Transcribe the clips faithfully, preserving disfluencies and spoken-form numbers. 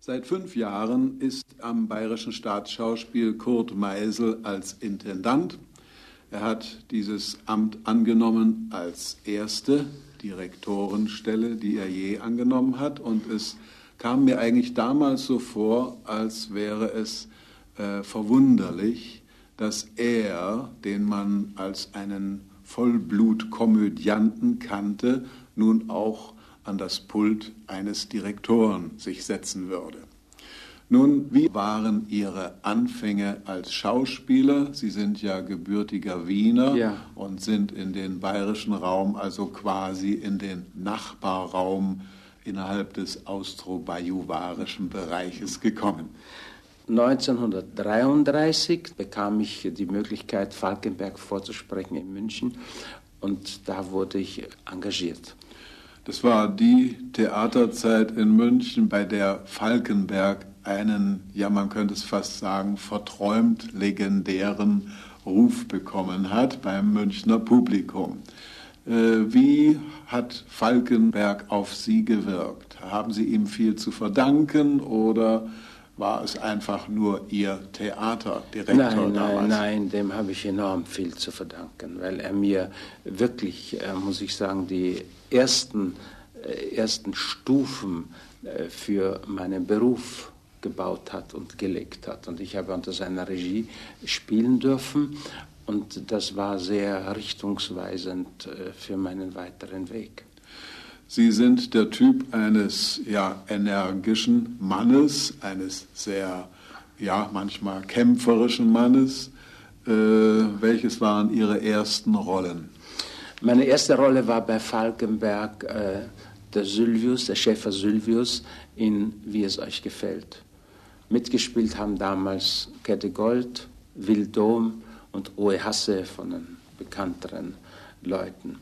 Seit fünf Jahren ist am Bayerischen Staatsschauspiel Kurt Meisel als Intendant. Er hat dieses Amt angenommen als erste Direktorenstelle, die er je angenommen hat. Und es kam mir eigentlich damals so vor, als wäre es äh, verwunderlich, dass er, den man als einen Vollblutkomödianten kannte, nun auch an das Pult eines Direktoren sich setzen würde. Nun, wie waren Ihre Anfänge als Schauspieler? Sie sind ja gebürtiger Wiener ja. und sind in den bayerischen Raum, also quasi in den Nachbarraum innerhalb des austro-bajuwarischen Bereiches gekommen. neunzehnhundertdreiunddreißig bekam ich die Möglichkeit, Falkenberg vorzusprechen in München, und da wurde ich engagiert. Das war die Theaterzeit in München, bei der Falkenberg einen, ja man könnte es fast sagen, verträumt legendären Ruf bekommen hat beim Münchner Publikum. Wie hat Falkenberg auf Sie gewirkt? Haben Sie ihm viel zu verdanken oder war es einfach nur Ihr Theaterdirektor nein, damals? Nein, nein, dem habe ich enorm viel zu verdanken, weil er mir wirklich, äh, muss ich sagen, die ersten, äh, ersten Stufen äh, für meinen Beruf gebaut hat und gelegt hat. Und ich habe unter seiner Regie spielen dürfen, und das war sehr richtungsweisend äh, für meinen weiteren Weg. Sie sind der Typ eines ja, energischen Mannes, eines sehr, ja, manchmal kämpferischen Mannes. Äh, welches waren Ihre ersten Rollen? Meine erste Rolle war bei Falkenberg äh, der Sylvius, der Schäfer Sylvius in Wie es euch gefällt. Mitgespielt haben damals Käthe Gold, Will Dom und Oe Hasse von den bekannteren Leuten.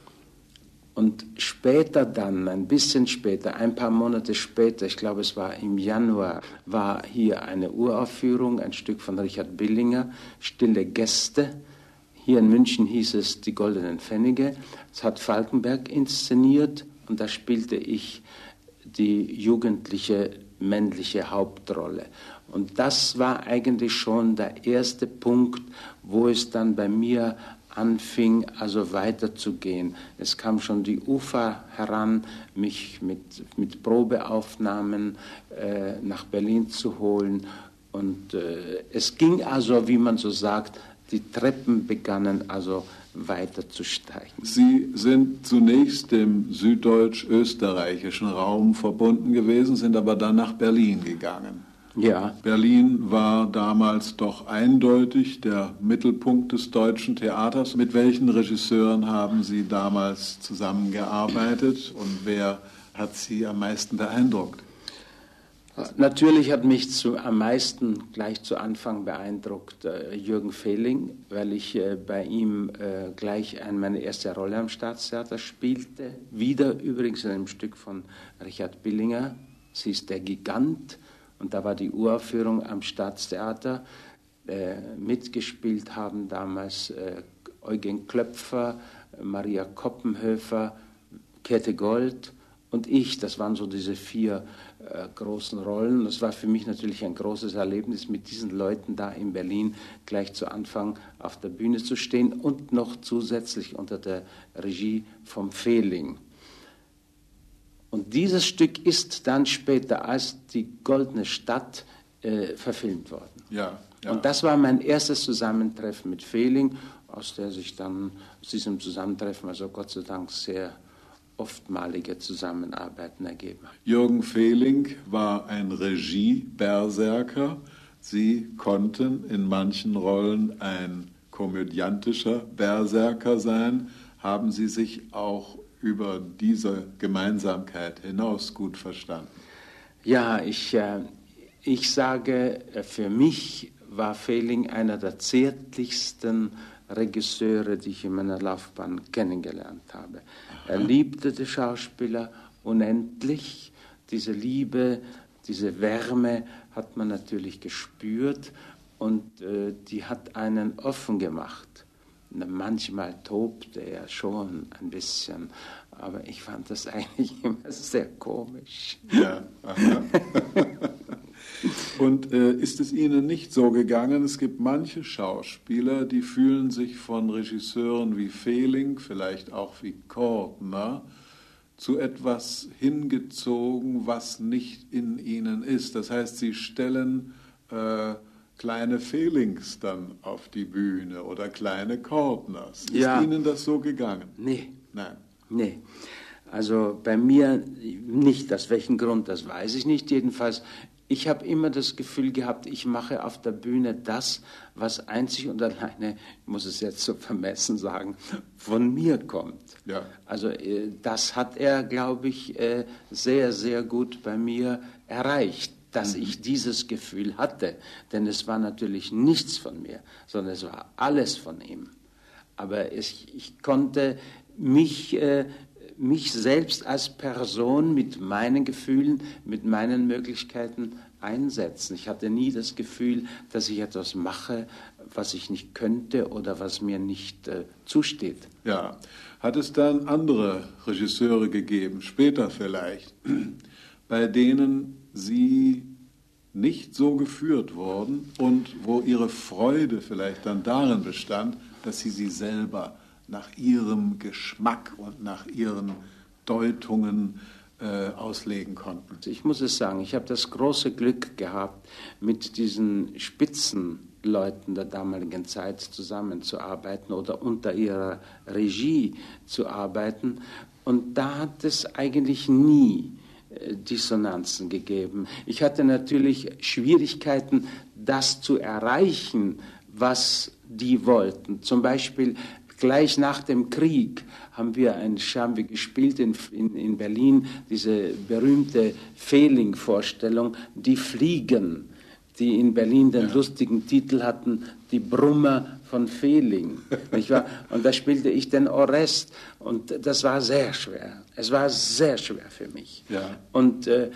Und später dann, ein bisschen später, ein paar Monate später, ich glaube es war im Januar, war hier eine Uraufführung, ein Stück von Richard Billinger, Stille Gäste. Hier in München hieß es Die Goldenen Pfennige. Das hat Falkenberg inszeniert, und da spielte ich die jugendliche männliche Hauptrolle. Und das war eigentlich schon der erste Punkt, wo es dann bei mir anfing, also weiterzugehen. Es kam schon die U F A heran, mich mit, mit Probeaufnahmen äh, nach Berlin zu holen. Und äh, es ging also, wie man so sagt, die Treppen begannen also weiter zu steigen. Sie sind zunächst dem süddeutsch-österreichischen Raum verbunden gewesen, sind aber dann nach Berlin gegangen. Ja. Berlin war damals doch eindeutig der Mittelpunkt des deutschen Theaters. Mit welchen Regisseuren haben Sie damals zusammengearbeitet und wer hat Sie am meisten beeindruckt? Natürlich hat mich zu, am meisten gleich zu Anfang beeindruckt äh, Jürgen Fehling, weil ich äh, bei ihm äh, gleich ein, meine erste Rolle am Staatstheater spielte. Wieder übrigens in einem Stück von Richard Billinger. Sie ist der Gigant. Und da war die Uraufführung am Staatstheater. Äh, mitgespielt haben damals äh, Eugen Klöpfer, Maria Koppenhöfer, Käthe Gold und ich. Das waren so diese vier äh, großen Rollen. Das war für mich natürlich ein großes Erlebnis, mit diesen Leuten da in Berlin gleich zu Anfang auf der Bühne zu stehen und noch zusätzlich unter der Regie vom Fehling. Und dieses Stück ist dann später als die Goldene Stadt äh, verfilmt worden. Ja, ja. Und das war mein erstes Zusammentreffen mit Fehling, aus der sich dann, aus diesem Zusammentreffen, also Gott sei Dank sehr oftmalige Zusammenarbeiten ergeben hat. Jürgen Fehling war ein Regie-Berserker. Sie konnten in manchen Rollen ein komödiantischer Berserker sein. Haben Sie sich auch über diese Gemeinsamkeit hinaus gut verstanden? Ja, ich, äh, ich sage, für mich war Fehling einer der zärtlichsten Regisseure, die ich in meiner Laufbahn kennengelernt habe. Aha. Er liebte die Schauspieler unendlich. Diese Liebe, diese Wärme hat man natürlich gespürt, und äh, die hat einen offen gemacht. Manchmal tobte er schon ein bisschen, aber ich fand das eigentlich immer sehr komisch. Ja, aha. Und äh, ist es Ihnen nicht so gegangen? Es gibt manche Schauspieler, die fühlen sich von Regisseuren wie Fehling, vielleicht auch wie Kortner, zu etwas hingezogen, was nicht in ihnen ist. Das heißt, sie stellen äh, kleine Fehlings dann auf die Bühne oder kleine Kortners. Ist ja. Ihnen das so gegangen? Nee. Nein. Nee. Also bei mir nicht. Aus welchem Grund, das weiß ich nicht. Jedenfalls, ich habe immer das Gefühl gehabt, ich mache auf der Bühne das, was einzig und alleine, ich muss es jetzt so vermessen sagen, von mir kommt. Ja. Also das hat er, glaube ich, sehr, sehr gut bei mir erreicht, dass mhm. ich dieses Gefühl hatte. Denn es war natürlich nichts von mir, sondern es war alles von ihm. Aber ich, ich konnte mich... Äh, mich selbst als Person mit meinen Gefühlen, mit meinen Möglichkeiten einsetzen. Ich hatte nie das Gefühl, dass ich etwas mache, was ich nicht könnte oder was mir nicht äh, zusteht. Ja, hat es dann andere Regisseure gegeben, später vielleicht, bei denen Sie nicht so geführt wurden und wo Ihre Freude vielleicht dann darin bestand, dass Sie sie selber nach ihrem Geschmack und nach ihren Deutungen äh, auslegen konnten? Ich muss es sagen, ich habe das große Glück gehabt, mit diesen Spitzenleuten der damaligen Zeit zusammenzuarbeiten oder unter ihrer Regie zu arbeiten. Und da hat es eigentlich nie äh, Dissonanzen gegeben. Ich hatte natürlich Schwierigkeiten, das zu erreichen, was die wollten. Zum Beispiel gleich nach dem Krieg haben wir, ein, haben wir gespielt in, in, in Berlin, diese berühmte Fehling-Vorstellung, Die Fliegen, die in Berlin den ja. lustigen Titel hatten, Die Brummer von Fehling. Nicht wahr? Und da spielte ich den Orest und das war sehr schwer. Es war sehr schwer für mich. Ja. Und äh,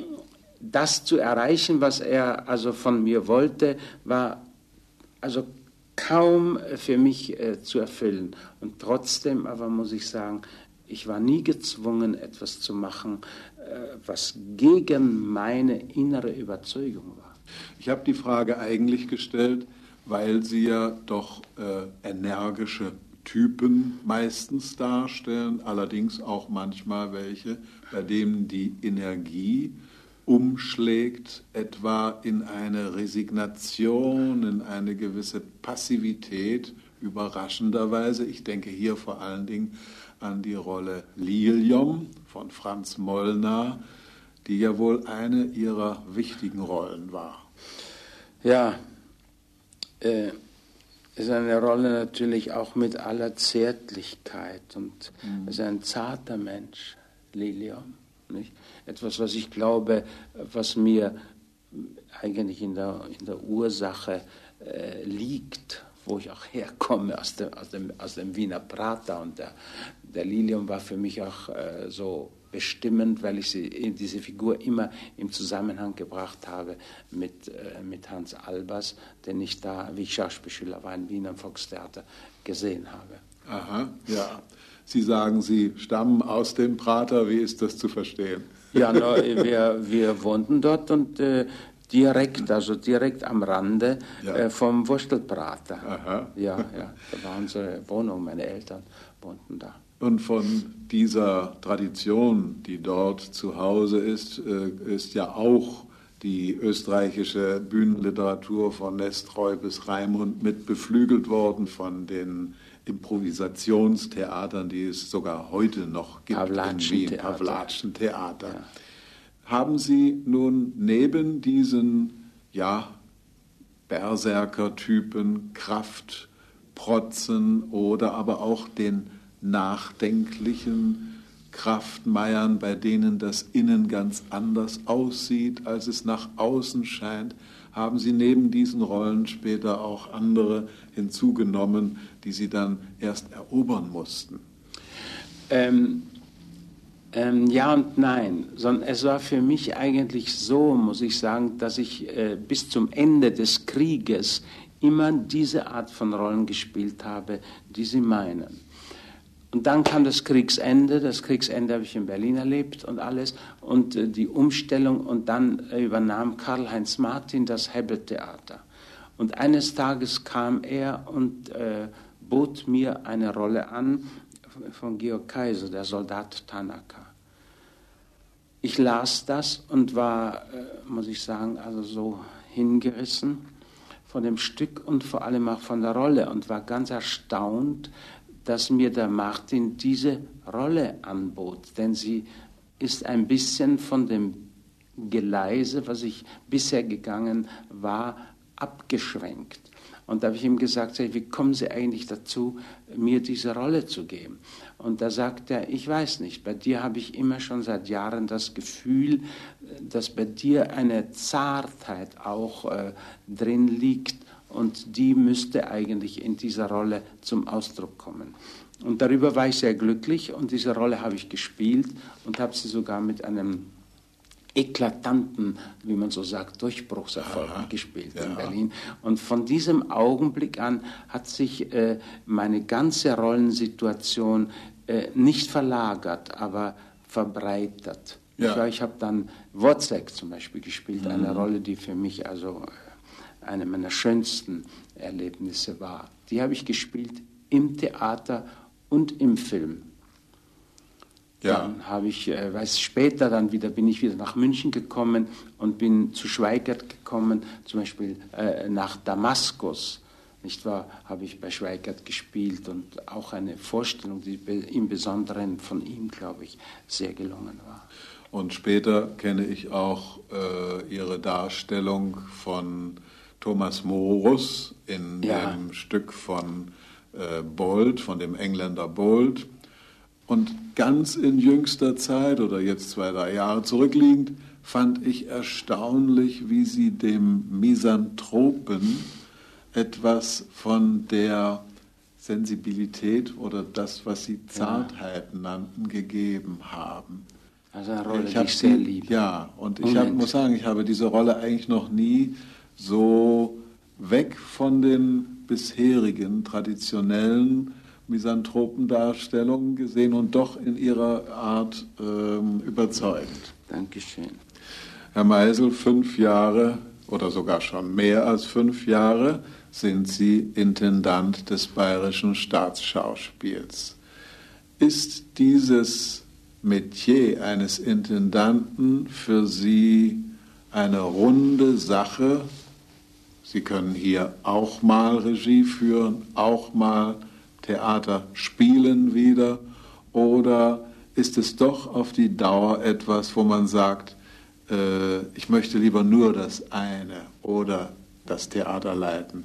das zu erreichen, was er also von mir wollte, war also kaum für mich äh, zu erfüllen. Und trotzdem aber muss ich sagen, ich war nie gezwungen, etwas zu machen, äh, was gegen meine innere Überzeugung war. Ich habe die Frage eigentlich gestellt, weil Sie ja doch äh, energische Typen meistens darstellen, allerdings auch manchmal welche, bei denen die Energie umschlägt, etwa in eine Resignation, in eine gewisse Passivität, überraschenderweise. Ich denke hier vor allen Dingen an die Rolle Liliom von Franz Molnar, die ja wohl eine ihrer wichtigen Rollen war. Ja, äh, ist eine Rolle natürlich auch mit aller Zärtlichkeit und mhm. ist ein zarter Mensch, Liliom. Nicht? Etwas, was ich glaube, was mir eigentlich in der, in der Ursache äh, liegt, wo ich auch herkomme, aus dem, aus dem, aus dem Wiener Prater. Und der, der Liliom war für mich auch äh, so bestimmend, weil ich sie, diese Figur immer im Zusammenhang gebracht habe mit, äh, mit Hans Albers, den ich da, wie ich Schauspielschüler war, in Wien am Volkstheater gesehen habe. Aha, ja. Sie sagen, Sie stammen aus dem Prater. Wie ist das zu verstehen? Ja, no, wir, wir wohnten dort und äh, direkt, also direkt am Rande ja. äh, vom Wurstelprater. Aha. Ja, ja, da war unsere Wohnung, meine Eltern wohnten da. Und von dieser Tradition, die dort zu Hause ist, äh, ist ja auch die österreichische Bühnenliteratur von Nestroy bis Raimund mit beflügelt worden, von den Improvisationstheatern, die es sogar heute noch gibt Pawlatschen in Wien, Theater. Pawlatschen Theater. Ja. Haben Sie nun neben diesen ja, Berserker-Typen, Kraftprotzen oder aber auch den nachdenklichen Kraftmeiern, bei denen das Innen ganz anders aussieht, als es nach außen scheint, haben Sie neben diesen Rollen später auch andere hinzugenommen, die Sie dann erst erobern mussten? Ähm, ähm, ja und nein. Sondern es war für mich eigentlich so, muss ich sagen, dass ich äh, bis zum Ende des Krieges immer diese Art von Rollen gespielt habe, die Sie meinen. Und dann kam das Kriegsende. Das Kriegsende habe ich in Berlin erlebt und alles. Und äh, die Umstellung. Und dann äh, übernahm Karl-Heinz Martin das Hebbel-Theater. Und eines Tages kam er und äh, bot mir eine Rolle an von Georg Kaiser, der Soldat Tanaka. Ich las das und war, äh, muss ich sagen, also so hingerissen von dem Stück und vor allem auch von der Rolle und war ganz erstaunt, dass mir der Martin diese Rolle anbot, denn sie ist ein bisschen von dem Geleise, was ich bisher gegangen war, abgeschwenkt. Und da habe ich ihm gesagt, wie kommen Sie eigentlich dazu, mir diese Rolle zu geben? Und da sagt er, ich weiß nicht, bei dir habe ich immer schon seit Jahren das Gefühl, dass bei dir eine Zartheit auch äh, drin liegt und die müsste eigentlich in dieser Rolle zum Ausdruck kommen. Und darüber war ich sehr glücklich und diese Rolle habe ich gespielt und habe sie sogar mit einem eklatanten, wie man so sagt, Durchbruchserfolg Aha, gespielt ja. in Berlin. Und von diesem Augenblick an hat sich äh, meine ganze Rollensituation äh, nicht verlagert, aber verbreitert. Ja. Ich, ich habe dann Wozzeck zum Beispiel gespielt, mhm. eine Rolle, die für mich also eine meiner schönsten Erlebnisse war. Die habe ich gespielt im Theater und im Film. Ja. Dann habe ich, äh, weiß später dann wieder, bin ich wieder nach München gekommen und bin zu Schweikert gekommen, zum Beispiel äh, nach Damaskus, nicht wahr, habe ich bei Schweikert gespielt und auch eine Vorstellung, die im Besonderen von ihm, glaube ich, sehr gelungen war. Und später kenne ich auch äh, Ihre Darstellung von Thomas Morus in ja. dem Stück von äh, Bolt, von dem Engländer Bolt. Und ganz in jüngster Zeit oder jetzt zwei, drei Jahre zurückliegend fand ich erstaunlich, wie Sie dem Misanthropen etwas von der Sensibilität oder das, was Sie Zartheit ja. nannten, gegeben haben. Also eine Rolle, ich die ich sehr liebe. Ja, und ich hab, muss sagen, ich habe diese Rolle eigentlich noch nie so weg von den bisherigen traditionellen Misanthropendarstellungen gesehen und doch in ihrer Art ähm, überzeugend. Dankeschön. Herr Meisel, fünf Jahre oder sogar schon mehr als fünf Jahre sind Sie Intendant des Bayerischen Staatsschauspiels. Ist dieses Metier eines Intendanten für Sie eine runde Sache? Sie können hier auch mal Regie führen, auch mal Theater spielen wieder, oder ist es doch auf die Dauer etwas, wo man sagt, äh, ich möchte lieber nur das eine oder das Theater leiten?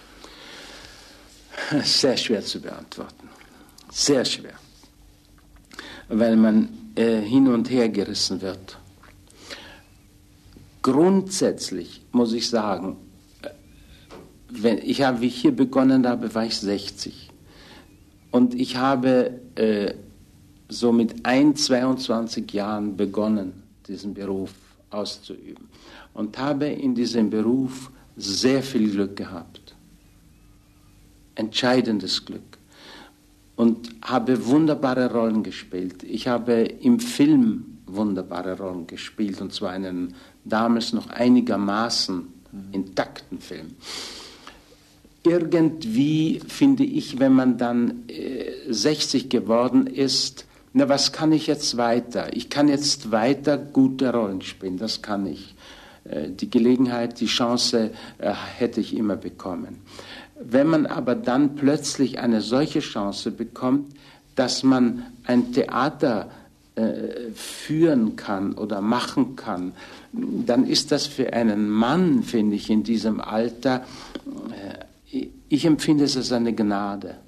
Sehr schwer zu beantworten. Sehr schwer. Weil man äh, hin und her gerissen wird. Grundsätzlich muss ich sagen, wenn ich habe, wie ich hier begonnen habe, war ich sechzig. Und ich habe äh, so mit einundzwanzig Jahren begonnen, diesen Beruf auszuüben. Und habe in diesem Beruf sehr viel Glück gehabt. Entscheidendes Glück. Und habe wunderbare Rollen gespielt. Ich habe im Film wunderbare Rollen gespielt, und zwar einen damals noch einigermaßen intakten Film. Irgendwie finde ich, wenn man dann äh, sechzig geworden ist, na, was kann ich jetzt weiter? Ich kann jetzt weiter gute Rollen spielen, das kann ich. Äh, die Gelegenheit, die Chance äh, hätte ich immer bekommen. Wenn man aber dann plötzlich eine solche Chance bekommt, dass man ein Theater äh, führen kann oder machen kann, dann ist das für einen Mann, finde ich, in diesem Alter, äh, ich empfinde es als eine Gnade.